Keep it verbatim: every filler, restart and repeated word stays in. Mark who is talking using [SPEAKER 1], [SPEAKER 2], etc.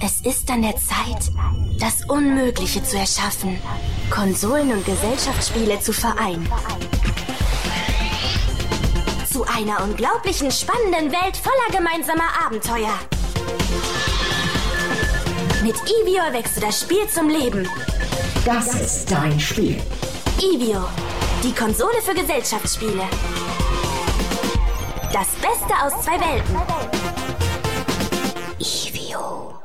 [SPEAKER 1] Es ist an der Zeit, das Unmögliche zu erschaffen. Konsolen- und Gesellschaftsspiele zu vereinen. Zu einer unglaublichen, spannenden Welt voller gemeinsamer Abenteuer. Mit Evio erweckst du das Spiel zum Leben.
[SPEAKER 2] Das ist dein Spiel.
[SPEAKER 1] Evio, die Konsole für Gesellschaftsspiele. Das Beste aus zwei Welten. Evio.